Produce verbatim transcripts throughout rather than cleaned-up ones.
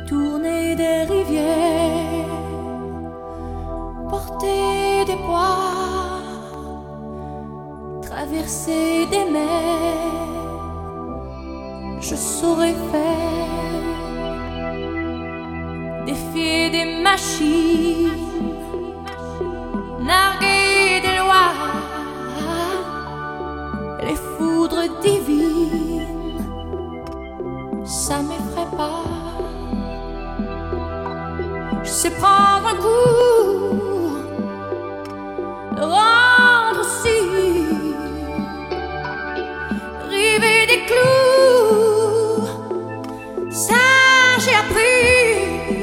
tourner des rivières, porter des poids, traverser des mers, je saurais faire, défier des machines, narguer des lois, les foudres divines, ça m'effraie pas. Je sais prendre un coup, le rendre aussi, river des clous, ça j'ai appris.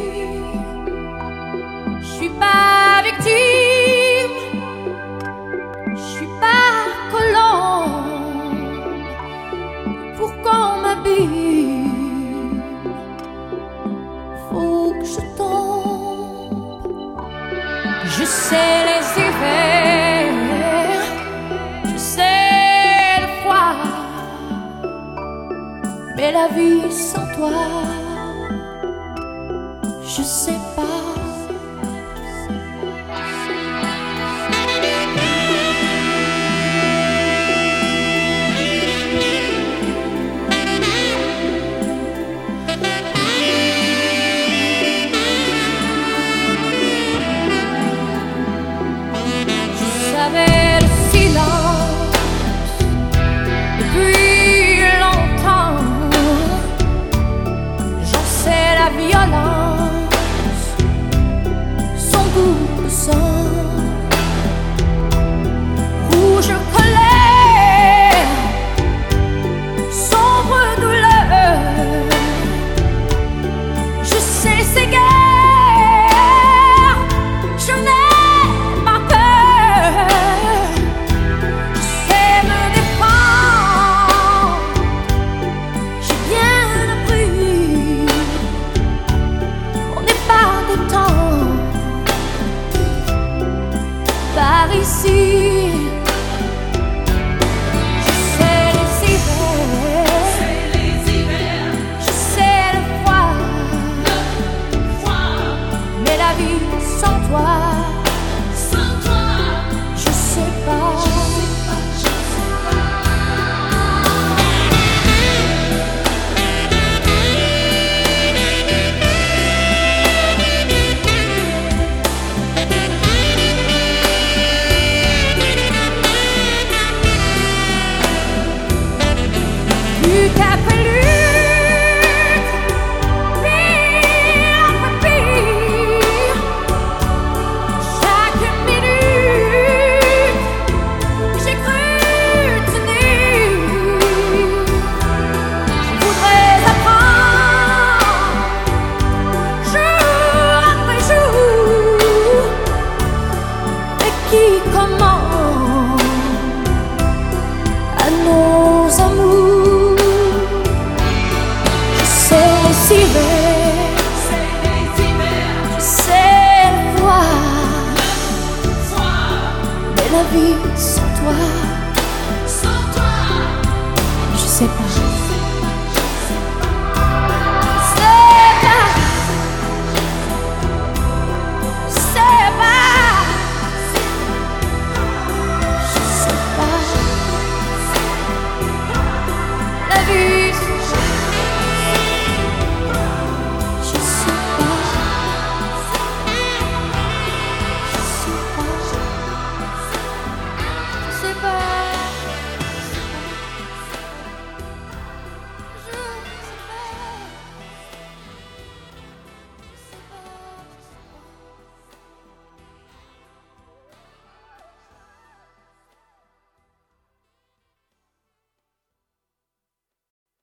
Je suis pas victime, je suis pas colombe pour qu'on m'habille. Faut que je tombe. Je sais les hivers, je sais le froid, mais la vie sans toi, je sais pas.